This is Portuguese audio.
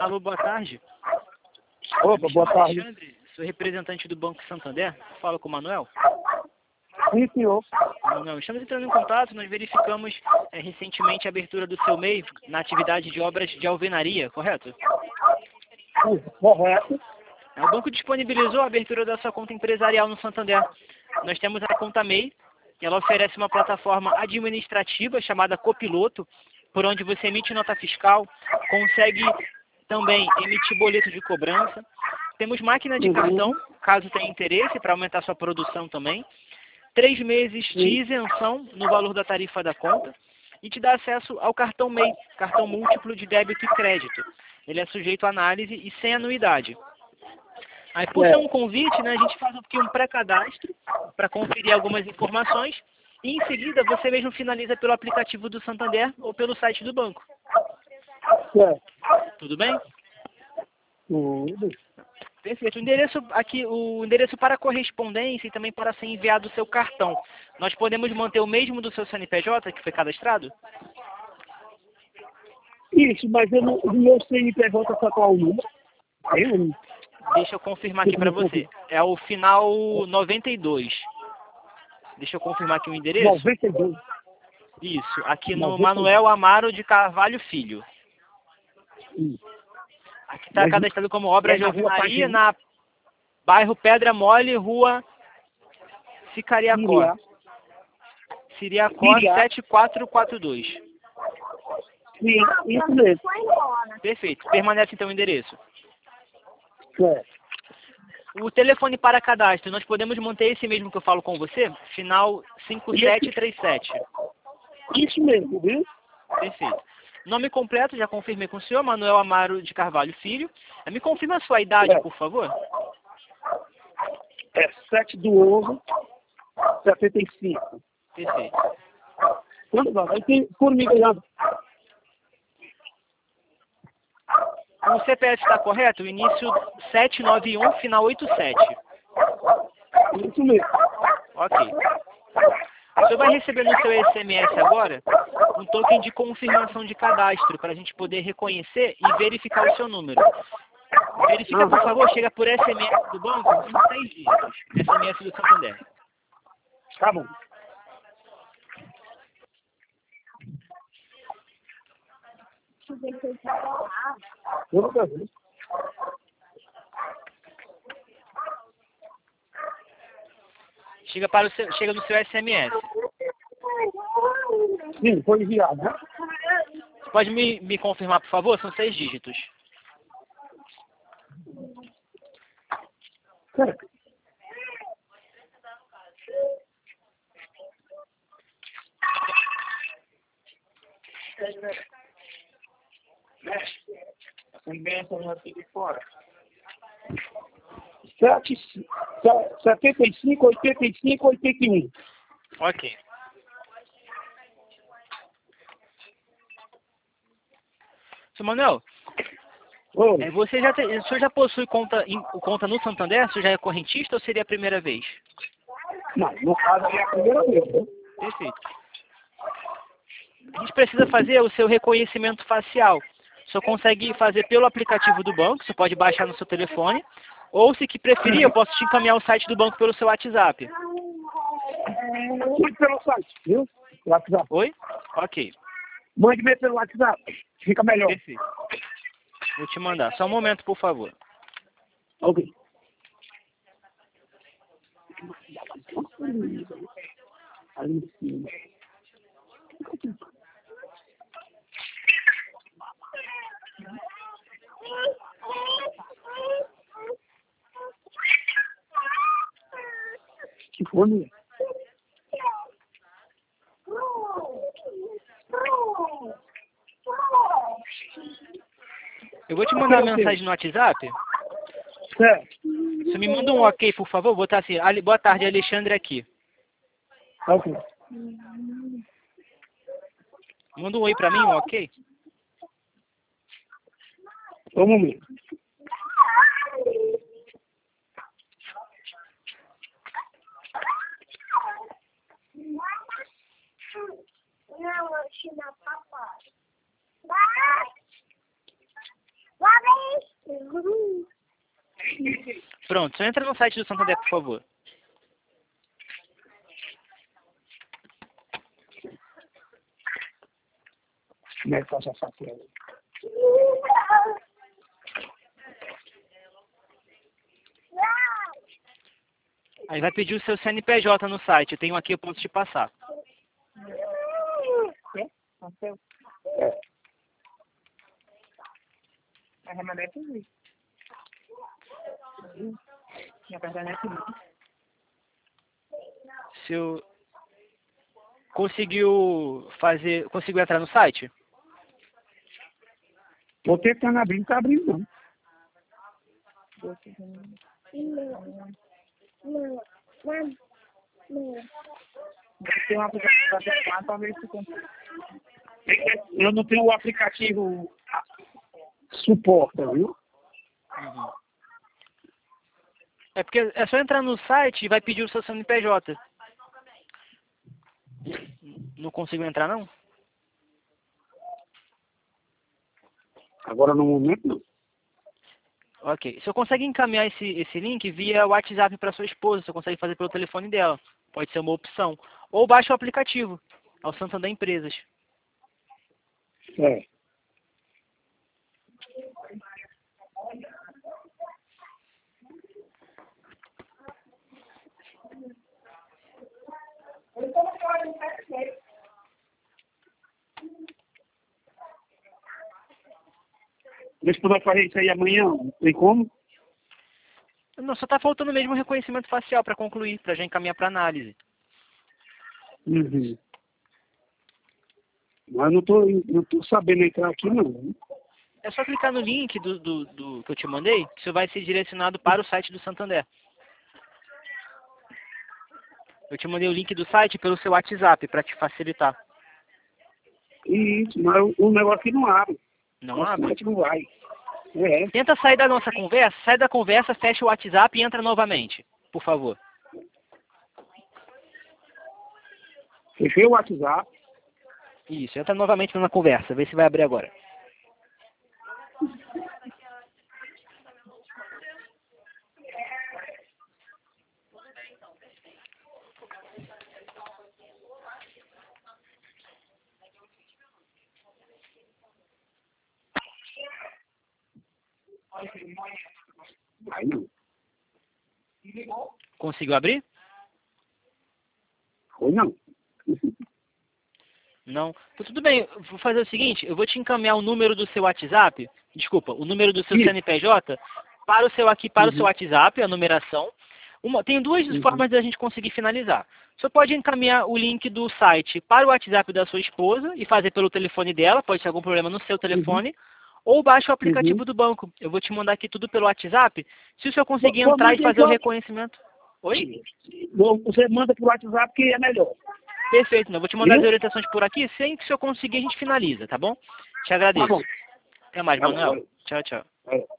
Alô, boa tarde. Opa, boa tarde. Alexandre, sou representante do Banco Santander. Fala com o Manuel. Sim, senhor. Manuel, estamos entrando em contato. Nós verificamos recentemente a abertura do seu MEI na atividade de obras de alvenaria, correto? Correto. O banco disponibilizou a abertura da sua conta empresarial no Santander. Nós temos a conta MEI, e ela oferece uma plataforma administrativa chamada Copiloto, por onde você emite nota fiscal, consegue também emitir boleto de cobrança. Temos máquina de cartão, caso tenha interesse, para aumentar sua produção também. 3 meses de isenção no valor da tarifa da conta e te dá acesso ao cartão MEI, cartão múltiplo de débito e crédito. Ele é sujeito à análise e sem anuidade. Aí, por ser um convite, né, a gente faz aqui um pré-cadastro para conferir algumas informações e, em seguida, você mesmo finaliza pelo aplicativo do Santander ou pelo site do banco. Tudo bem? Tudo. Perfeito. O endereço para correspondência e também para ser enviado o seu cartão. Nós podemos manter o mesmo do seu CNPJ que foi cadastrado? Isso, mas o meu CNPJ está qual o número? Deixa eu confirmar aqui para você. É o final 92. Deixa eu confirmar aqui o endereço. 92. Isso, aqui no 92. Manuel Amaro de Carvalho Filho. Isso. Aqui está cadastrado como obra de na rua alvenaria na bairro Pedra Mole, rua Sicariacó. Siriacó 7442. Sim, isso mesmo. Perfeito. Permanece então o endereço. Certo. O telefone para cadastro, nós podemos manter esse mesmo que eu falo com você? Final 5737. Isso mesmo, viu? Perfeito. Nome completo, já confirmei com o senhor, Manuel Amaro de Carvalho Filho. Me confirma a sua idade, por favor. É 7/11/75. Perfeito. Quando vai ter formiga já. O CPF está correto? O início 791, final 87. Isso mesmo. Ok. O senhor vai receber no seu SMS agora um token de confirmação de cadastro para a gente poder reconhecer e verificar o seu número. Verifica, por favor, chega por SMS do banco, são 6 dígitos. SMS do Santander. Tá bom. Eu não quero ver. Chega no seu SMS. Sim, foi enviado, né? Você pode me confirmar, por favor? São 6 dígitos. Certo. Fora. 75, 85, 81. Ok. Seu Manuel, Oi. o senhor já possui conta no Santander? O senhor já é correntista ou seria a primeira vez? Não, no caso é a primeira vez, né? Perfeito. A gente precisa fazer o seu reconhecimento facial. O senhor consegue fazer pelo aplicativo do banco, você pode baixar no seu telefone, ou se que preferir, eu posso te encaminhar o site do banco pelo seu WhatsApp. Mande pelo site, viu? WhatsApp. Oi? Ok. Mande-me pelo WhatsApp. Fica melhor. Perfeito. Vou te mandar. Só um momento, por favor. Ok. Ali em cima. Que fome. Eu vou te mandar uma mensagem no WhatsApp. Certo. Você me manda um ok, por favor. Vou botar assim, boa tarde, Alexandre aqui. Ok. Manda um oi pra mim, um ok? Só um momento. Não, eu te dou papai. Vai! Vai! Pronto, só entra no site do Santander, por favor. Como é que faz essa tela? Aí vai pedir o seu CNPJ no site. Eu tenho aqui, eu posso te passar. É. Seu... Conseguiu entrar no site? Tô tentando abrir, não tá abrindo não. Tem um aplicativo para ver se eu não tenho o aplicativo suporta, viu? Uhum. É porque é só entrar no site e vai pedir o seu CNPJ. Não consigo entrar, não? Agora no momento não. Ok. O senhor consegue encaminhar esse link via WhatsApp para sua esposa. O senhor consegue fazer pelo telefone dela. Pode ser uma opção. Ou baixa o aplicativo. Ao Santander Empresas. É. Deixa eu fazer isso aí amanhã, tem como? Não, só está faltando mesmo o reconhecimento facial para concluir, para já encaminhar para análise. Uhum. Mas não tô sabendo entrar aqui não. É só clicar no link do que eu te mandei, que isso vai ser direcionado para o site do Santander. Eu te mandei o link do site pelo seu WhatsApp, para te facilitar. Isso, mas o negócio aqui não abre. Não abre? Não vai. É. Tenta sair da nossa conversa, sai da conversa, fecha o WhatsApp e entra novamente, por favor. Fechei o WhatsApp. Isso, entra novamente na conversa, vê se vai abrir agora. Aí não. Conseguiu abrir? Ou não. Não. Então, tudo bem, eu vou fazer o seguinte, eu vou te encaminhar o número do seu WhatsApp, desculpa, o número do seu Isso. CNPJ, para o seu Uhum. WhatsApp, a numeração. Tem duas formas de a gente conseguir finalizar. Você pode encaminhar o link do site para o WhatsApp da sua esposa e fazer pelo telefone dela, pode ter algum problema no seu telefone, ou baixa o aplicativo do banco. Eu vou te mandar aqui tudo pelo WhatsApp. Se o senhor conseguir entrar e fazer o reconhecimento... Oi? Você manda pro WhatsApp que é melhor. Perfeito, eu vou te mandar as orientações por aqui, sem que o senhor conseguir a gente finaliza, tá bom? Te agradeço. Tá bom. Até mais, Tá bom, Manuel. valeu. Tchau, tchau. Valeu.